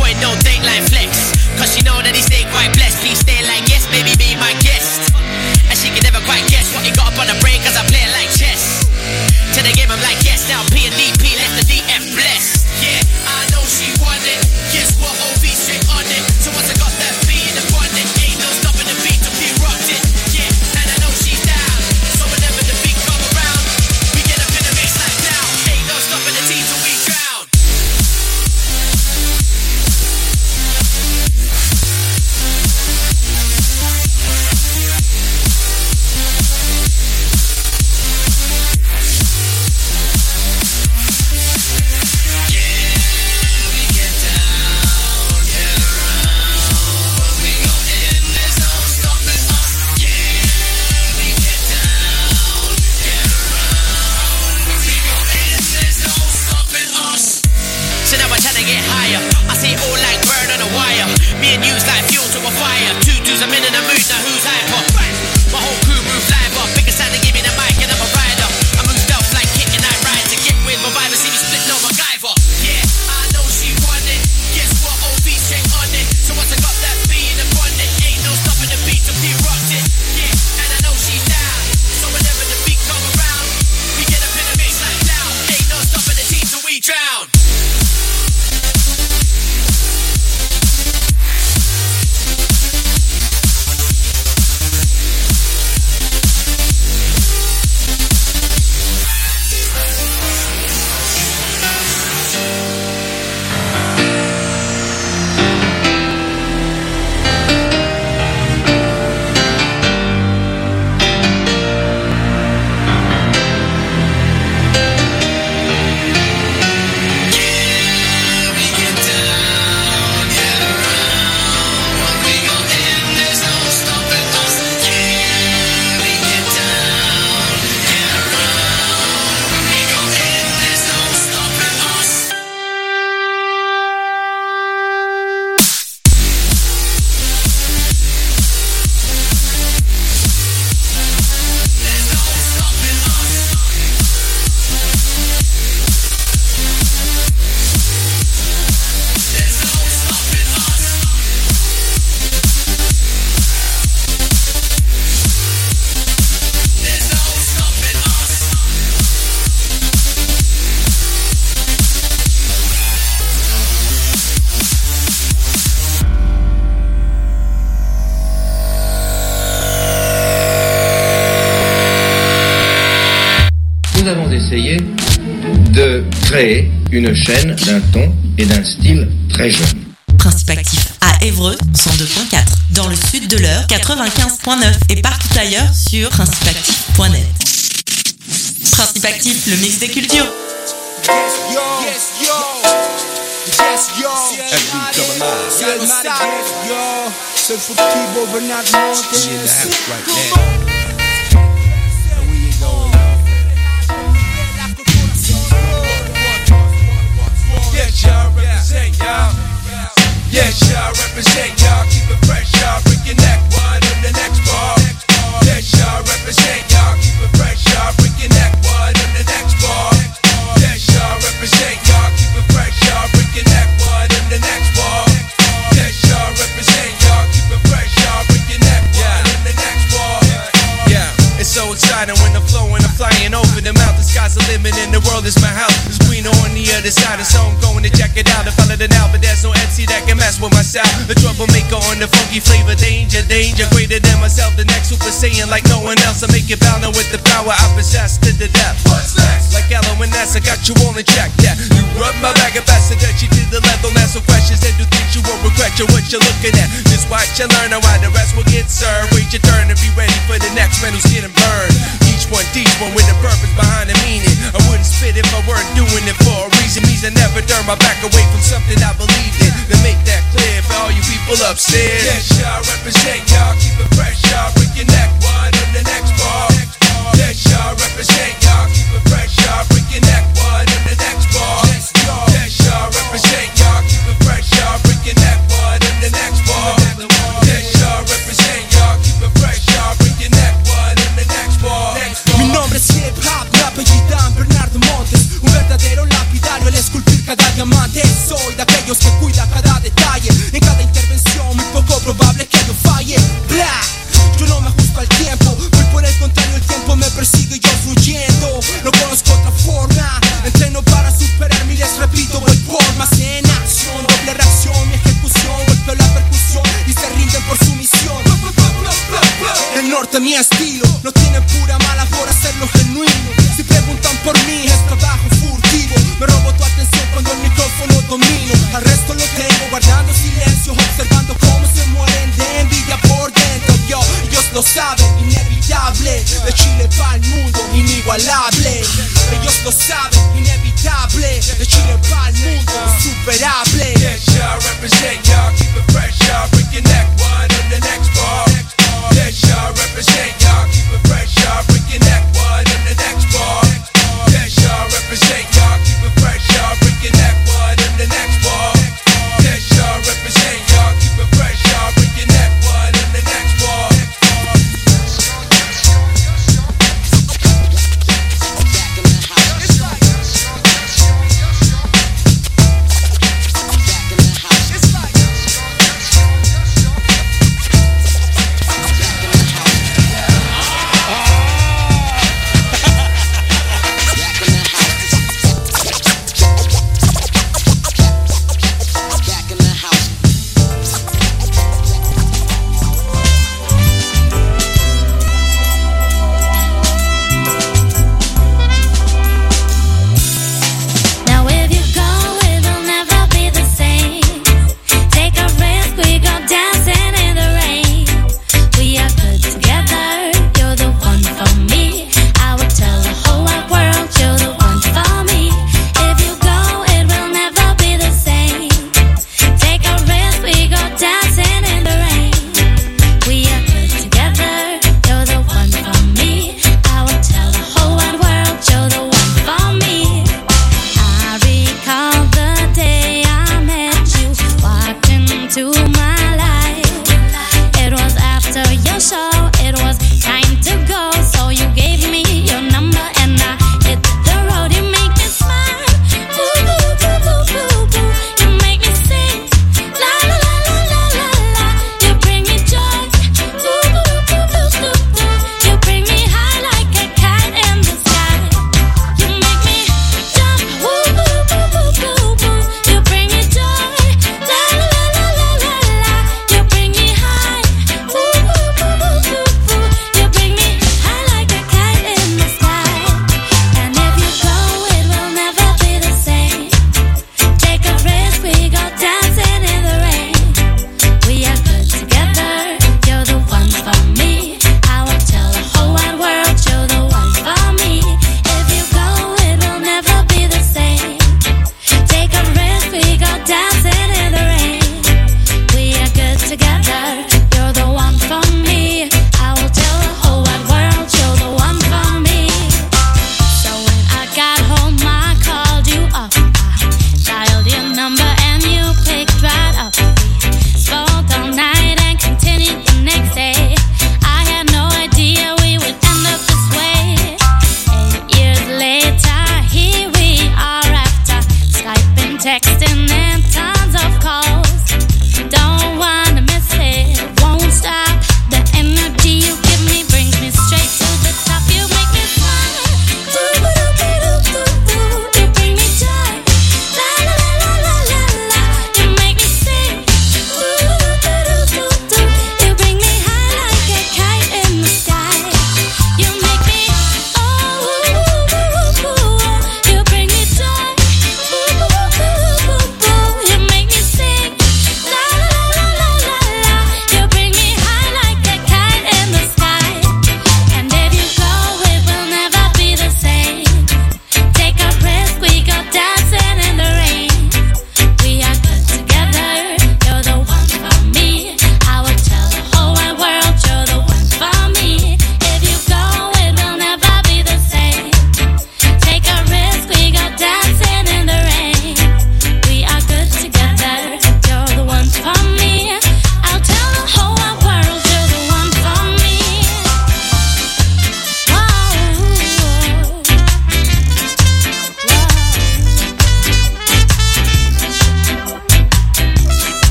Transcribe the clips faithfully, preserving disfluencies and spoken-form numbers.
point, no dateline flex. Cause she know that he stay quite blessed. Please stay like yes, baby, be my guest. And she can never quite guess what he got up on the brain, cause I play it like chess. To the game I'm like yes, now P and D P left the D F blessed. Yeah, I know she want it. Guess what, O V straight on it. So once I got that B in the bond, it ain't no stopping the beat till we rocked it. Yeah, and I know she's down. So whenever the beat come around, we get up in the mix like down. Ain't no stopping the team till we drown. Me and you's like fuel to a fire. Two dudes, I'm in the mood, now who's hyper? My whole crew move live up. Biggest sound to give me the mic and I'm a rider. I move stealth like Kit and I ride. To get with my vibe and see me split no MacGyver. Yeah, I know she want it. Guess what, O V straight on it. So once I got that B in the bond, it ain't no stopping the beat till we rocked it. Yeah, and I know she's down. So whenever the beat come around, we get up in the mix like down. Ain't no stopping the team till we drown. Nous avons essayé de créer une chaîne d'un ton et d'un style très jeune. Principe actif à Évreux, cent deux virgule quatre. Dans le sud de l'Eure, quatre-vingt-quinze virgule neuf. Et partout ailleurs sur principe actif point net. Principe actif, le mix des cultures. Yes, yo. Yes, yo. Yes, yo. Every come alive. Yes, yo. Seul faut que tu beau Bernard Montes. She in the house right now. Yes, y'all represent y'all. Yes, y'all represent y'all. Keep it fresh, y'all. Break your neck, one on the next bar. Yes, y'all represent y'all. Keep it fresh, y'all. Break your neck, one on the next bar. Yes, y'all represent y'all. Keep it fresh, y'all. Break your neck, one on the next bar. Yes, y'all represent y'all. Keep it fresh, y'all. Break your neck, one on the next bar. Yeah, it's so exciting when I'm flowing, I'm flying over the mountain. The sky's the limit and the world is my house. There's greener on the other side, and so I'm going to check it out. I follow it out, but there's no M C that can mess with my style. The troublemaker on the funky flavor, danger, danger. Greater than myself, the next super saiyan like no one else. I make it bound with the power I possess to the depth. What's next? Like Ella and Ness, I got you all in check. Yeah, you rub my bag of best, that you did the level. Ask some questions, then do things you won't regret. You what you're looking at. Just watch and learn, and why the rest will get served. Wait your turn and be ready for the next man who's getting burned. Each one teach one with a purpose behind the meaning. I wouldn't spit if I weren't doing it for a reason. Means I never turn my back away from something I believed in. To make that clear for all you people upstairs. Yes, y'all represent y'all. Keep it fresh, y'all. Break your neck, one on the next bar. Yes, y'all represent y'all. Keep it fresh, y'all. Break your neck, one on the next bar. Yes, y'all represent y'all. Keep it fresh, y'all. Break your neck, one on the next bar. Yes, y'all represent y'all. Keep it fresh, y'all. Break your neck, one on the next bar. Mi nombre es Hip Hop, mi apellido Bernardo Montes. Un verdadero lapidario al esculpir cada diamante. Soy de aquellos que cuida cada detalle. este es mi estilo. No tienen pura mala por hacerlo genuino. Si preguntan por mí es trabajo furtivo. Me robo tu atención cuando el micrófono domino. Al resto lo tengo guardando silencio, observando cómo se mueren de envidia por dentro. Yo, ellos lo saben, inevitable. De Chile para el mundo, inigualable. Ellos lo saben, inevitable. De Chile para el mundo, insuperable. Yes, y'all represent, y'all keep it fresh, y'all break your neck one on the next bar. Yes, y'all represent, y'all keep it fresh, y'all break your neck one on the next bar. Yes, y'all represent, y'all keep it fresh, y'all break your neck one on the next bar. Yes, y'all represent, y'all keep it fresh, y'all break your neck one on the next bar. It's like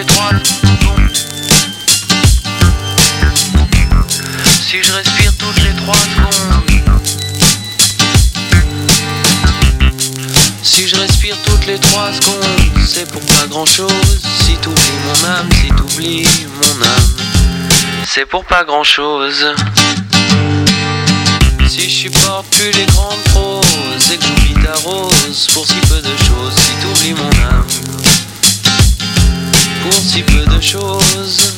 les trois secondes. Si je respire toutes les trois secondes. Si je respire toutes les trois secondes, c'est pour pas grand chose. Si t'oublies mon âme, si t'oublies mon âme, c'est pour pas grand chose. Si je supporte plus les grandes proses et que j'oublie ta rose pour si peu de choses, si t'oublies mon âme pour si peu de choses.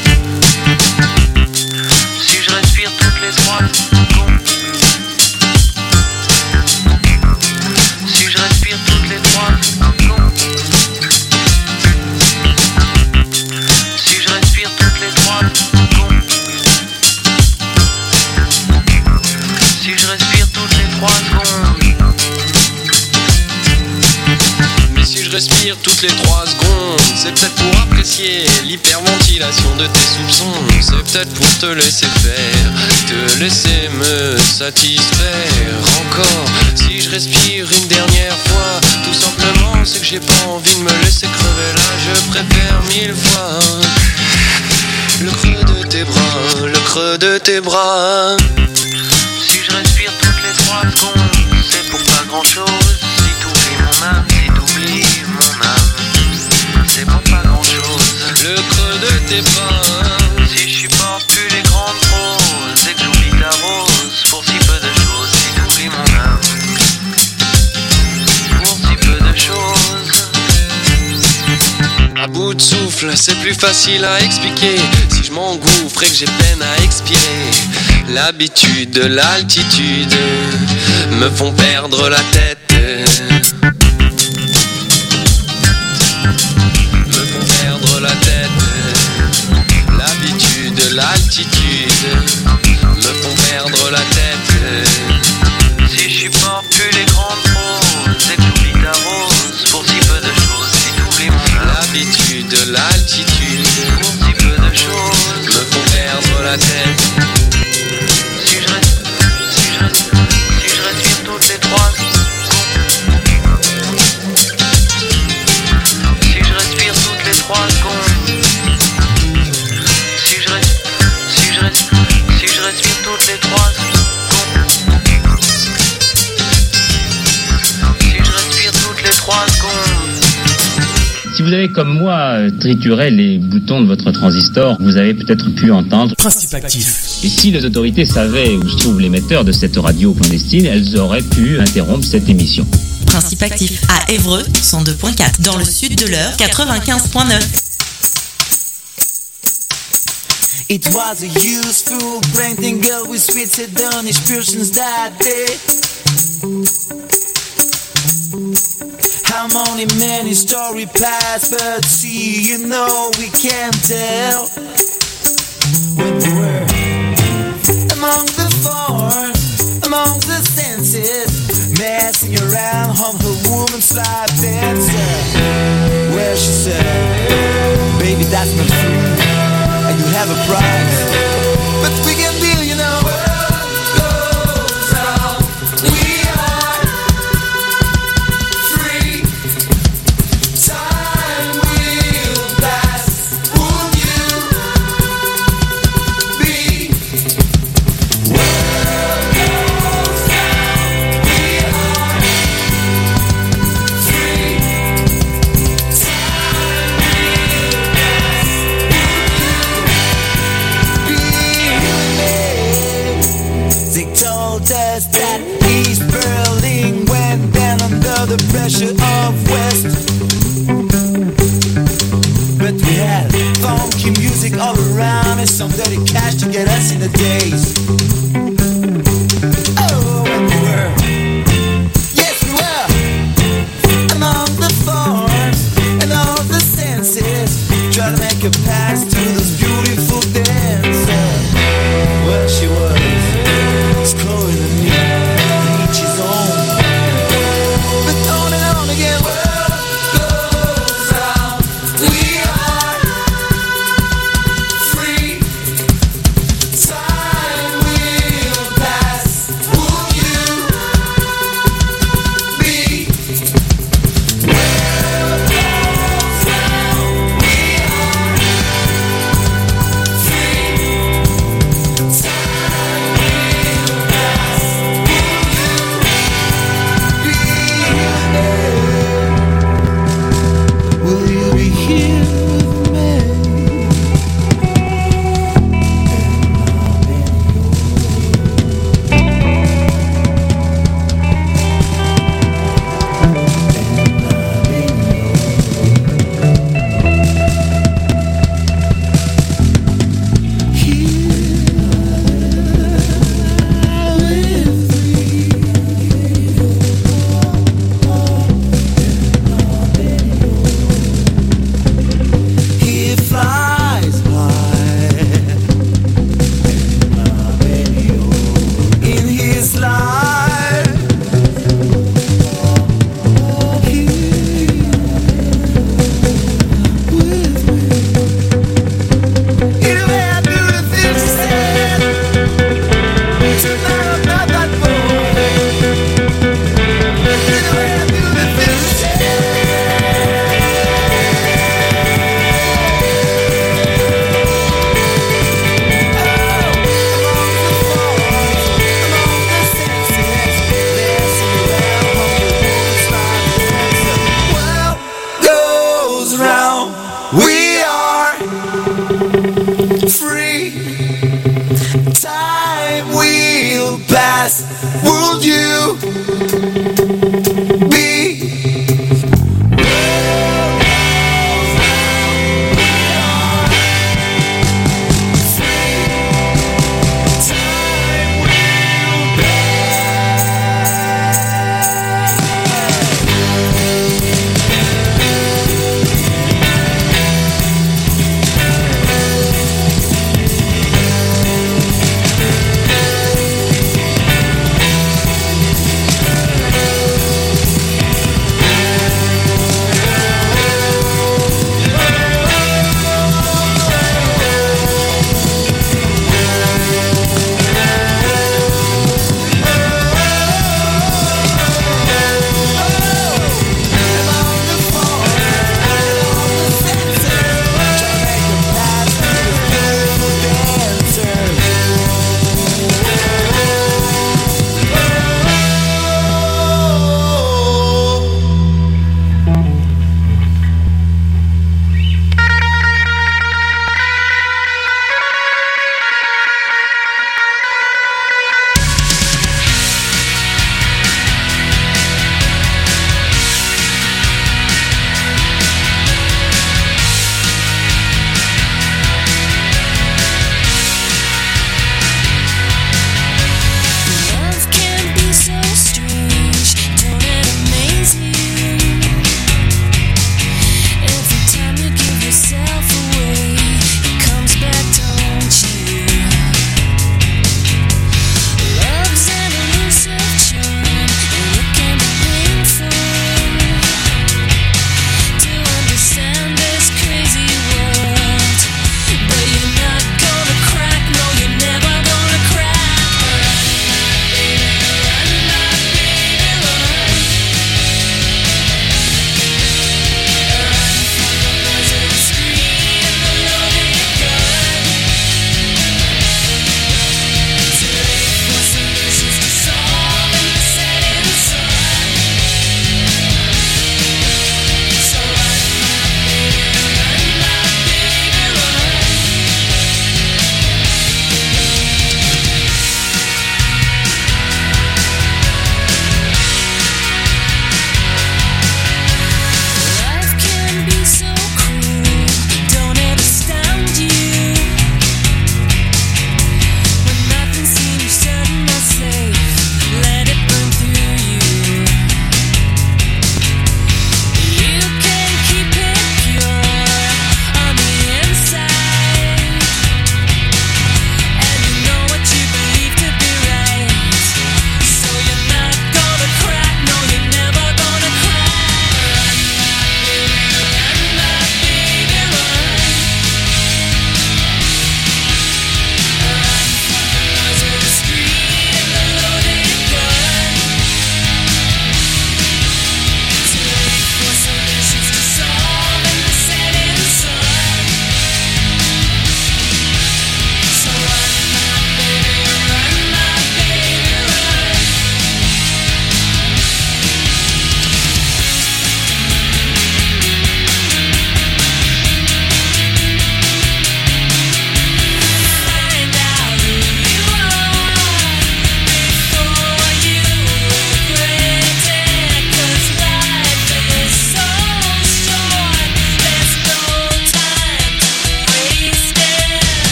Si je respire toutes les trois secondes. Si je respire toutes les trois secondes. Si je respire toutes les trois secondes. Si je respire toutes les trois secondes. Mais si je respire toutes les trois secondes, c'est peut-être pour apprécier l'hyperventilation de tes soupçons. C'est peut-être pour te laisser faire, te laisser me satisfaire encore. Si je respire une dernière fois, tout simplement c'est que j'ai pas envie de me laisser crever là. Je préfère mille fois le creux de tes bras, le creux de tes bras. Si je respire toutes les trois secondes, c'est pour pas grand chose. Si t'oublies mon âme, si t'oublies mon âme, c'est pour pas grand chose. Le creux de tes bras. Si je supporte plus les grandes proses et que j'oublie ta rose pour si peu de choses. Si t'oublies mon âme pour si peu de choses. À bout de souffle, c'est plus facile à expliquer. Si je m'engouffre et que j'ai peine à expirer, l'habitude, l'altitude me font perdre la tête. Me font perdre la tête. L'habitude, l'altitude me font perdre la tête. Si je supporte plus les grandes proses et que j'oublie ta rose pour si peu de choses. Si t'oublies mon âme, l'habitude, l'altitude pour si peu de choses me font perdre la tête. Si je reste, si je reste, si je respire toutes les trois secondes. Si je respire toutes les trois secondes. Si je reste, si je reste, si je respire toutes les trois secondes. Si je respire toutes les trois secondes. Si vous avez comme moi trituré les boutons de votre transistor, vous avez peut-être pu entendre Principe actif. Et si les autorités savaient où se trouve l'émetteur de cette radio clandestine, elles auraient pu interrompre cette émission. Principe actif à Évreux, cent deux point quatre. Dans le sud de l'Eure, quatre-vingt-quinze point neuf. It was a useful branding girl with sweet hedonish pulsions that day. How many many story paths, but see, you know we can't tell. When we were among the thorns, among the senses, messing around on her woman's life dancer. Well, she said, baby, that's not true, and you have a price, but we can deal, you know. World goes on, we are free. Time will pass, would you be? World goes on, we are free. Time will pass, would you be? They told us that East Berlin went down under the pressure of West. But we had funky music all around and some dirty cash to get us in the days. Oh, and we were, yes we were, among the thorns and all the senses, trying to make a pass to those beautiful dancers. Well, she was scoring the me, each his own. But on and on again, world goes on, we are free. Time will We are free. Time will pass. Will you be?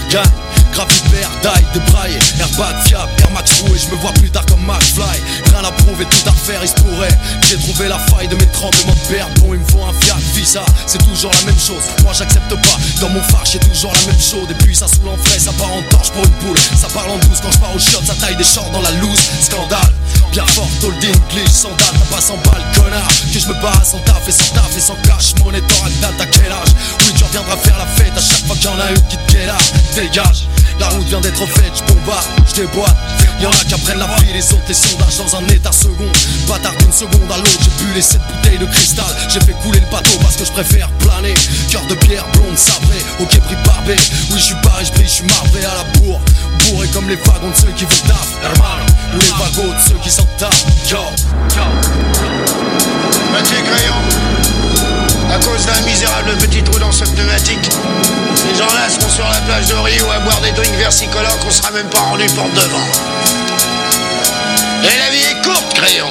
Gang, grave hyper, die, débraillé, airbag fiable, Air Max roué, je me vois plus tard comme McFly. Rien à prouver, tout à faire, il se pourrait que j'ai trouvé la faille de mes tremblements de perte. Bon, il me faut un Fiat Visa, c'est toujours la même chose. Moi j'accepte pas, dans mon phare j'ai toujours la même chose. Et puis ça saoule en frais, ça part en torche pour une poule. Ça parle en douce quand je pars au shot, ça taille des shorts dans la loose. Scandale, bien fort, holding, glitch, sandal, t'as pas cent balles, connard. Que je me bats sans taf et sans taf et sans cash. Monnaie d'Oragdal, t'as quel âge? Oui, tu reviendras faire la fête à chaque fois qu'il y en a une qui te guéla. Dégage, la route vient d'être faite, je bombarde, je déboîte. Y'en a qui apprennent la vie, les autres les sondages dans un état second. Bâtard d'une seconde à l'autre, j'ai bu les sept bouteilles de cristal. J'ai fait couler le bateau parce que je préfère planer. Cœur de pierre, blonde, sabré, ok pris barbé. Oui, je suis barré, je brille, je suis marbré à la bourre. Bourré comme les wagons de ceux qui veulent taf, hermano. Ou les wagons de ceux qui s'en tapent, yo, yo. Mathieu Crayon, à cause d'un misérable petit trou dans ce pneumatique, ces gens-là seront sur la plage de Rio à boire des drinks versicolores qu'on sera même pas rendu porte devant. Et la vie est courte, Crayon.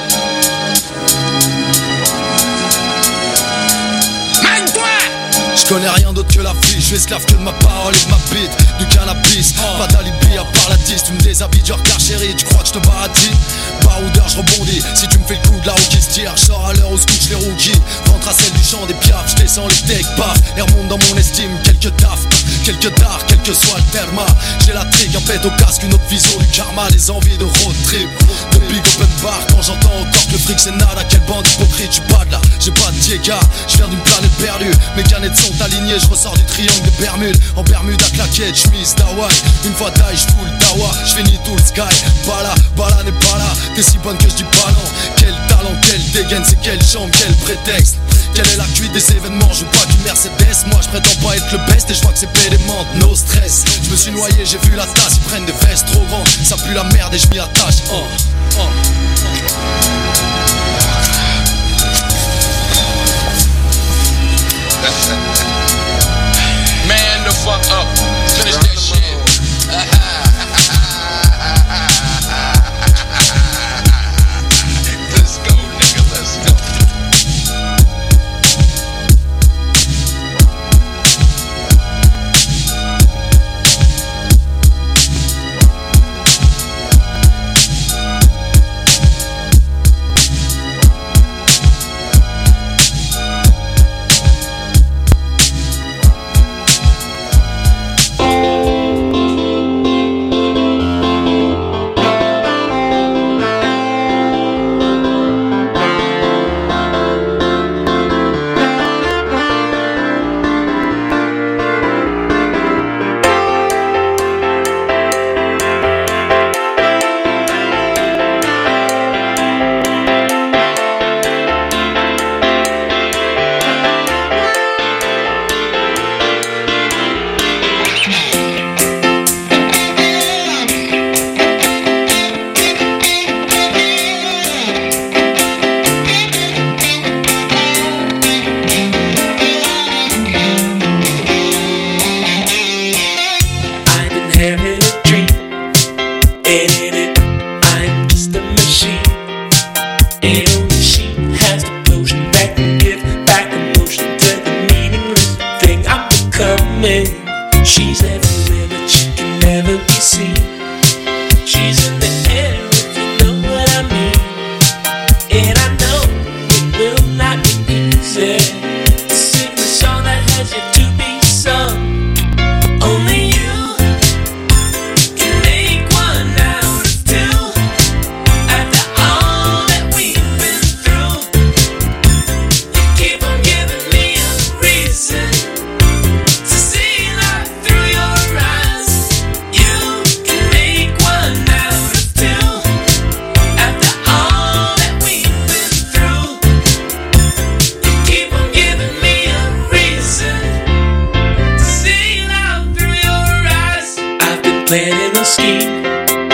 Je connais rien d'autre que la vie, je suis esclave que de ma parole et de ma bite. Du cannabis, oh. Pas d'alibi à part la dix. Tu me déshabilles du regard chéri, tu crois que je te baratine? Baroudeur, je rebondis, si tu me fais le coup de la roue qui se tire. Je sors à l'heure où se couchent les rookies. Rentre à celle du champ des piafs, je descends les techs, paf. Et remonte dans mon estime, quelques taf, quelques dards, quel que soit le terma. J'ai la trique, un pète au casque, une autre vision du karma. Les envies de road trip, de big open bar. Quand j'entends encore que le fric c'est nada, quelle bande hypocrite, j'suis pas de là. J'ai pas de diéga, je viens d'une planète perdue. Mes canettes sont alignées, je ressors du triangle de Bermude. En Bermuda claquette, chemise d'Hawaï. Une fois taille, je fous le tawa, je finis tout le sky. Bala, bala n'est pas là, t'es si bonne que je dis pas non. Quel talent, quelle dégaine, c'est quelle jambe, quel prétexte. Quelle est la cuite des événements, je veux pas qu'une Mercedes. Moi je prétends pas être le best et je vois que c'est pédémente, no stress. Je me suis noyé, j'ai vu la tasse, ils prennent des vestes trop grandes. Ça pue la merde et je m'y attache, oh, oh, oh.